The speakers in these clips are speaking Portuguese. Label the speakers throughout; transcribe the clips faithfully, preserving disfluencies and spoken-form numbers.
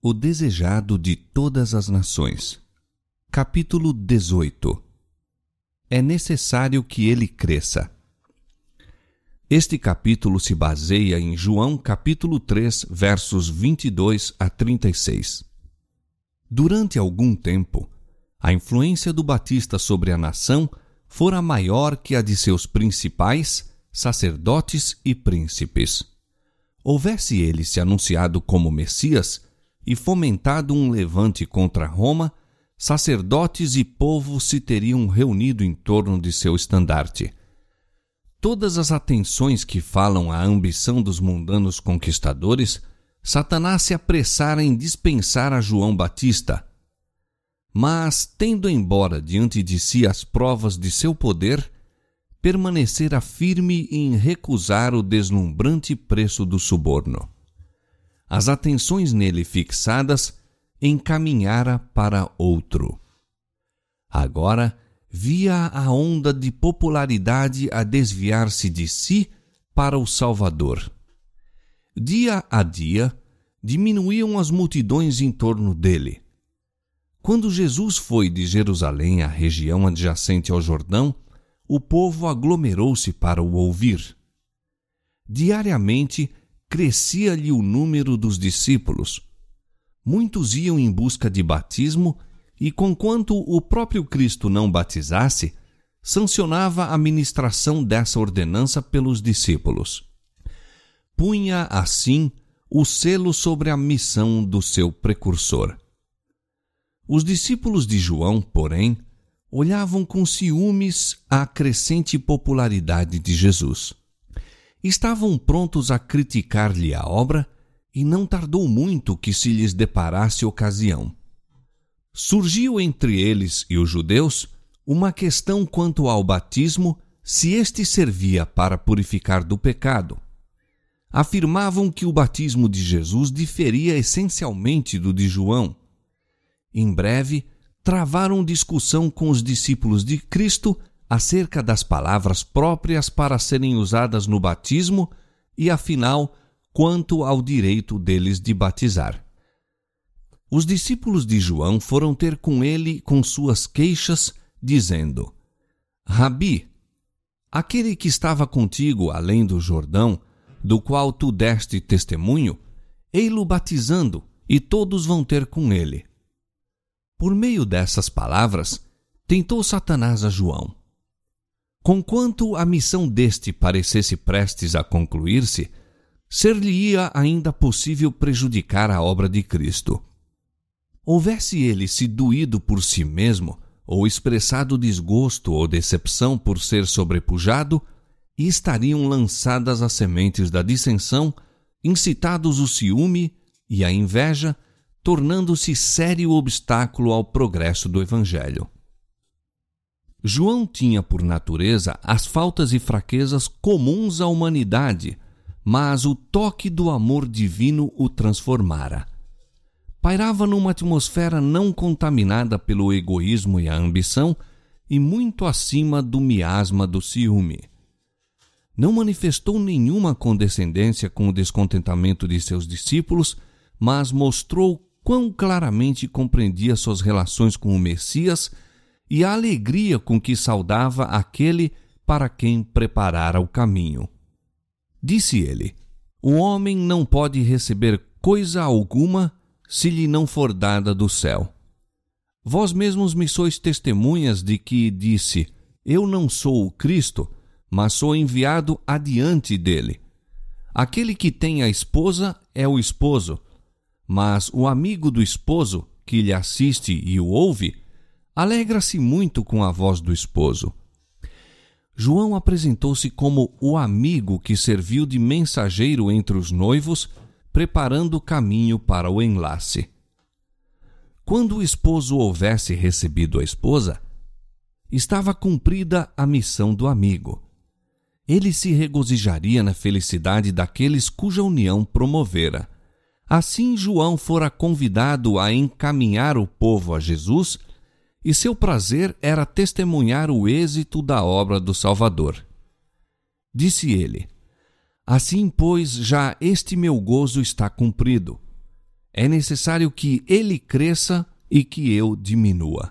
Speaker 1: O desejado de todas as nações. Capítulo dezoito. É necessário que ele cresça. Este capítulo se baseia em João capítulo três, versos vinte e dois a trinta e seis. Durante algum tempo, a influência do Batista sobre a nação fora maior que a de seus principais, sacerdotes e príncipes. Houvesse ele se anunciado como Messias e fomentado um levante contra Roma, sacerdotes e povo se teriam reunido em torno de seu estandarte. Todas as atenções que falam à ambição dos mundanos conquistadores, Satanás se apressara em dispensar a João Batista. Mas, tendo embora diante de si as provas de seu poder, permanecera firme em recusar o deslumbrante preço do suborno. As atenções nele fixadas, encaminhara para outro. Agora, via a onda de popularidade a desviar-se de si para o Salvador. Dia a dia, diminuíam as multidões em torno dele. Quando Jesus foi de Jerusalém à região adjacente ao Jordão, o povo aglomerou-se para o ouvir. Diariamente, crescia-lhe o número dos discípulos. Muitos iam em busca de batismo e, conquanto o próprio Cristo não batizasse, sancionava a ministração dessa ordenança pelos discípulos. Punha, assim, o selo sobre a missão do seu precursor. Os discípulos de João, porém, olhavam com ciúmes a crescente popularidade de Jesus. Estavam prontos a criticar-lhe a obra e não tardou muito que se lhes deparasse ocasião. Surgiu entre eles e os judeus uma questão quanto ao batismo, se este servia para purificar do pecado. Afirmavam que o batismo de Jesus diferia essencialmente do de João. Em breve, travaram discussão com os discípulos de Cristo acerca das palavras próprias para serem usadas no batismo e, afinal, quanto ao direito deles de batizar. Os discípulos de João foram ter com ele com suas queixas, dizendo: Rabi, aquele que estava contigo além do Jordão, do qual tu deste testemunho, ei-lo batizando, e todos vão ter com ele. Por meio dessas palavras, tentou Satanás a João. Conquanto a missão deste parecesse prestes a concluir-se, ser-lhe-ia ainda possível prejudicar a obra de Cristo. Houvesse ele se doído por si mesmo, ou expressado desgosto ou decepção por ser sobrepujado, e estariam lançadas as sementes da dissensão, incitados o ciúme e a inveja, tornando-se sério obstáculo ao progresso do Evangelho. João tinha por natureza as faltas e fraquezas comuns à humanidade, mas o toque do amor divino o transformara. Pairava numa atmosfera não contaminada pelo egoísmo e a ambição e muito acima do miasma do ciúme. Não manifestou nenhuma condescendência com o descontentamento de seus discípulos, mas mostrou quão claramente compreendia suas relações com o Messias e a alegria com que saudava aquele para quem preparara o caminho. Disse ele: O homem não pode receber coisa alguma se lhe não for dada do céu. Vós mesmos me sois testemunhas de que disse: Eu não sou o Cristo, mas sou enviado adiante dele. Aquele que tem a esposa é o esposo, mas o amigo do esposo, que lhe assiste e o ouve, alegra-se muito com a voz do esposo. João apresentou-se como o amigo que serviu de mensageiro entre os noivos, preparando o caminho para o enlace. Quando o esposo houvesse recebido a esposa, estava cumprida a missão do amigo. Ele se regozijaria na felicidade daqueles cuja união promovera. Assim, João fora convidado a encaminhar o povo a Jesus, e seu prazer era testemunhar o êxito da obra do Salvador. Disse ele: Assim, pois, já este meu gozo está cumprido. É necessário que ele cresça e que eu diminua.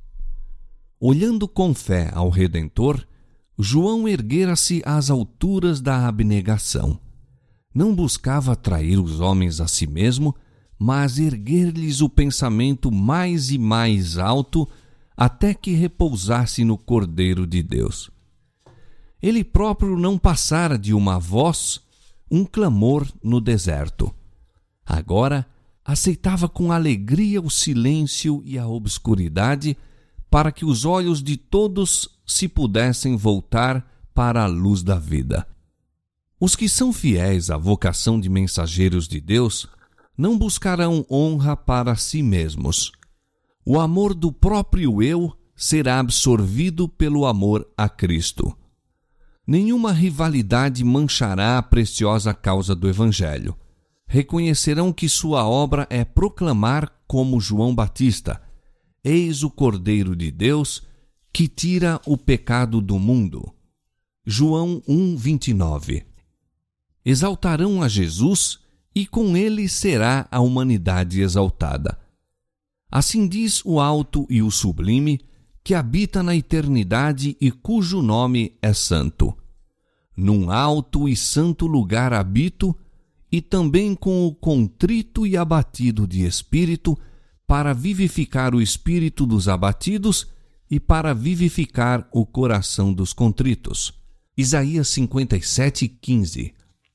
Speaker 1: Olhando com fé ao Redentor, João erguera-se às alturas da abnegação. Não buscava atrair os homens a si mesmo, mas erguer-lhes o pensamento mais e mais alto até que repousasse no Cordeiro de Deus. Ele próprio não passara de uma voz, um clamor no deserto. Agora, aceitava com alegria o silêncio e a obscuridade para que os olhos de todos se pudessem voltar para a luz da vida. Os que são fiéis à vocação de mensageiros de Deus não buscarão honra para si mesmos. O amor do próprio eu será absorvido pelo amor a Cristo. Nenhuma rivalidade manchará a preciosa causa do Evangelho. Reconhecerão que sua obra é proclamar como João Batista: Eis o Cordeiro de Deus que tira o pecado do mundo. João um, vinte e nove. Exaltarão a Jesus e com ele será a humanidade exaltada. Assim diz o alto e o sublime, que habita na eternidade e cujo nome é santo. Num alto e santo lugar habito, e também com o contrito e abatido de espírito, para vivificar o espírito dos abatidos e para vivificar o coração dos contritos. Isaías cinquenta e sete, quinze.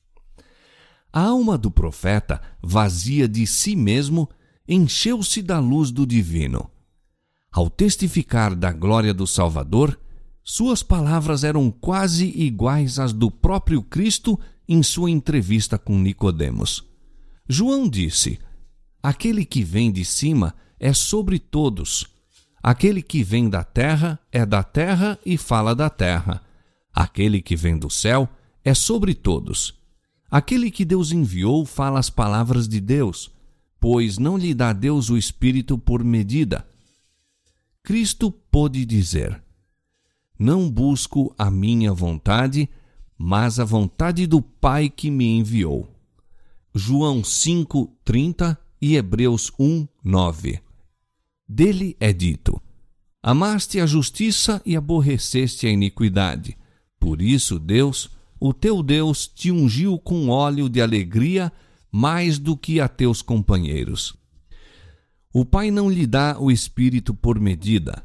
Speaker 1: A alma do profeta, vazia de si mesmo, encheu-se da luz do divino. Ao testificar da glória do Salvador, suas palavras eram quase iguais às do próprio Cristo em sua entrevista com Nicodemos. João disse: Aquele que vem de cima é sobre todos. Aquele que vem da terra é da terra e fala da terra. Aquele que vem do céu é sobre todos. Aquele que Deus enviou fala as palavras de Deus, pois não lhe dá Deus o Espírito por medida. Cristo pôde dizer: Não busco a minha vontade, mas a vontade do Pai que me enviou. João cinco, trinta e Hebreus um, nove. Dele é dito: Amaste a justiça e aborreceste a iniquidade. Por isso Deus, o teu Deus, te ungiu com óleo de alegria mais do que a teus companheiros. O Pai não lhe dá o Espírito por medida.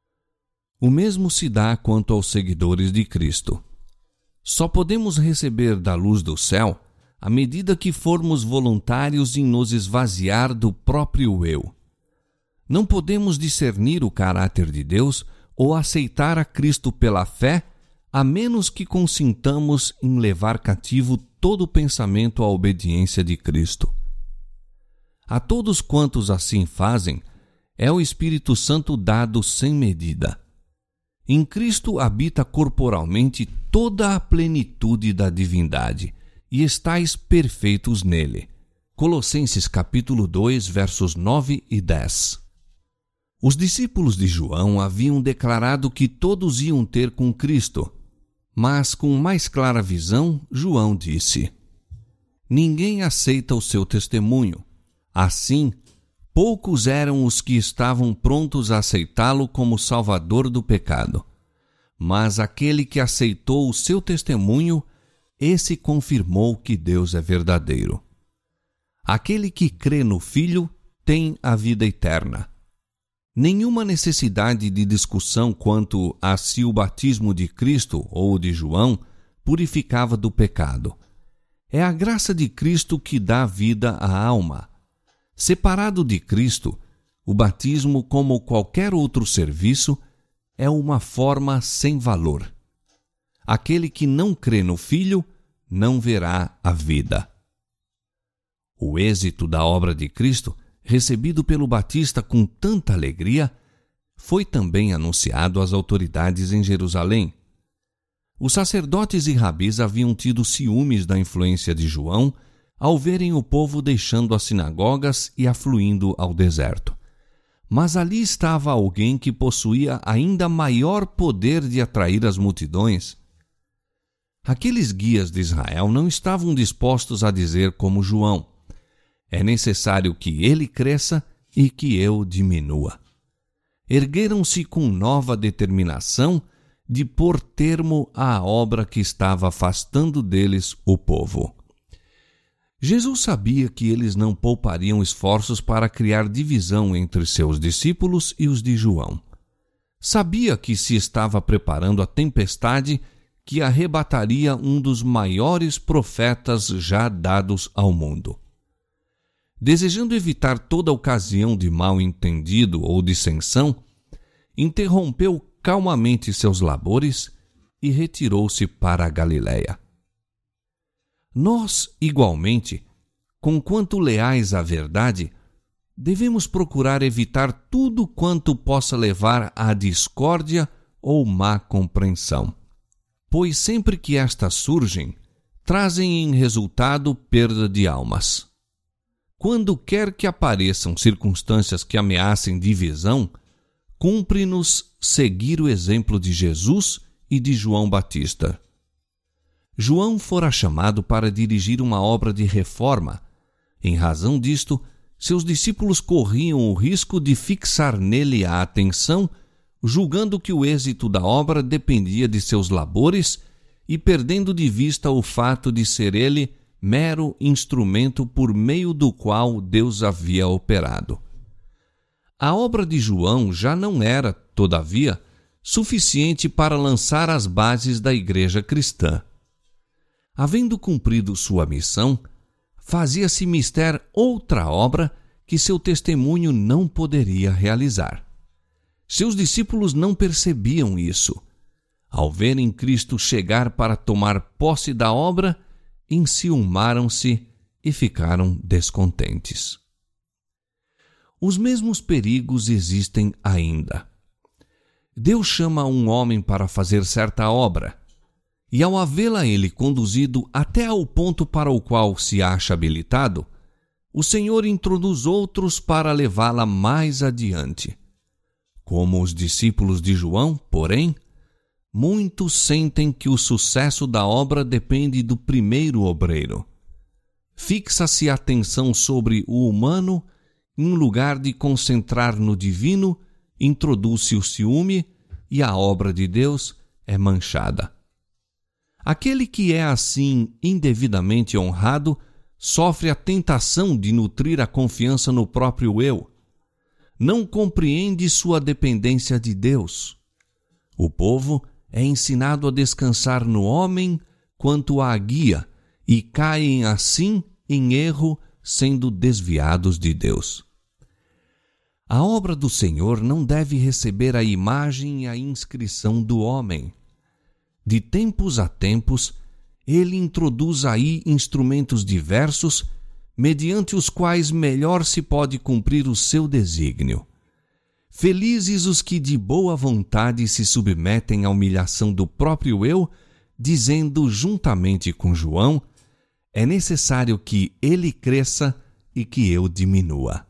Speaker 1: O mesmo se dá quanto aos seguidores de Cristo. Só podemos receber da luz do céu à medida que formos voluntários em nos esvaziar do próprio eu. Não podemos discernir o caráter de Deus ou aceitar a Cristo pela fé, a menos que consintamos em levar cativo todo o pensamento à obediência de Cristo. A todos quantos assim fazem, é o Espírito Santo dado sem medida. Em Cristo habita corporalmente toda a plenitude da divindade, e estáis perfeitos nele. Colossenses capítulo dois, versos nove e dez. Os discípulos de João haviam declarado que todos iam ter com Cristo, mas com mais clara visão, João disse: Ninguém aceita o seu testemunho. Assim, poucos eram os que estavam prontos a aceitá-lo como Salvador do pecado. Mas aquele que aceitou o seu testemunho, esse confirmou que Deus é verdadeiro. Aquele que crê no Filho tem a vida eterna. Nenhuma necessidade de discussão quanto a se o batismo de Cristo ou de João purificava do pecado. É a graça de Cristo que dá vida à alma. Separado de Cristo, o batismo, como qualquer outro serviço, é uma forma sem valor. Aquele que não crê no Filho não verá a vida. O êxito da obra de Cristo, recebido pelo Batista com tanta alegria, foi também anunciado às autoridades em Jerusalém. Os sacerdotes e rabis haviam tido ciúmes da influência de João ao verem o povo deixando as sinagogas e afluindo ao deserto. Mas ali estava alguém que possuía ainda maior poder de atrair as multidões. Aqueles guias de Israel não estavam dispostos a dizer como João: É necessário que ele cresça e que eu diminua. Ergueram-se com nova determinação de pôr termo à obra que estava afastando deles o povo. Jesus sabia que eles não poupariam esforços para criar divisão entre seus discípulos e os de João. Sabia que se estava preparando a tempestade que arrebataria um dos maiores profetas já dados ao mundo. Desejando evitar toda ocasião de mal-entendido ou dissensão, interrompeu calmamente seus labores e retirou-se para a Galiléia. Nós, igualmente, conquanto leais à verdade, devemos procurar evitar tudo quanto possa levar à discórdia ou má compreensão, pois sempre que estas surgem, trazem em resultado perda de almas. Quando quer que apareçam circunstâncias que ameacem divisão, cumpre-nos seguir o exemplo de Jesus e de João Batista. João fora chamado para dirigir uma obra de reforma. Em razão disto, seus discípulos corriam o risco de fixar nele a atenção, julgando que o êxito da obra dependia de seus labores e perdendo de vista o fato de ser ele mero instrumento por meio do qual Deus havia operado. A obra de João já não era, todavia, suficiente para lançar as bases da igreja cristã. Havendo cumprido sua missão, fazia-se mister outra obra que seu testemunho não poderia realizar. Seus discípulos não percebiam isso. Ao verem Cristo chegar para tomar posse da obra, enciumaram-se e ficaram descontentes. Os mesmos perigos existem ainda. Deus chama um homem para fazer certa obra, e ao havê-la ele conduzido até ao ponto para o qual se acha habilitado, o Senhor introduz outros para levá-la mais adiante. Como os discípulos de João, porém, muitos sentem que o sucesso da obra depende do primeiro obreiro. Fixa-se a atenção sobre o humano, em lugar de concentrar no divino, introduz-se o ciúme e a obra de Deus é manchada. Aquele que é assim indevidamente honrado sofre a tentação de nutrir a confiança no próprio eu. Não compreende sua dependência de Deus. O povo é ensinado a descansar no homem quanto à guia e caem assim em erro, sendo desviados de Deus. A obra do Senhor não deve receber a imagem e a inscrição do homem. De tempos a tempos, ele introduz aí instrumentos diversos, mediante os quais melhor se pode cumprir o seu desígnio. Felizes os que de boa vontade se submetem à humilhação do próprio eu, dizendo juntamente com João, é necessário que ele cresça e que eu diminua.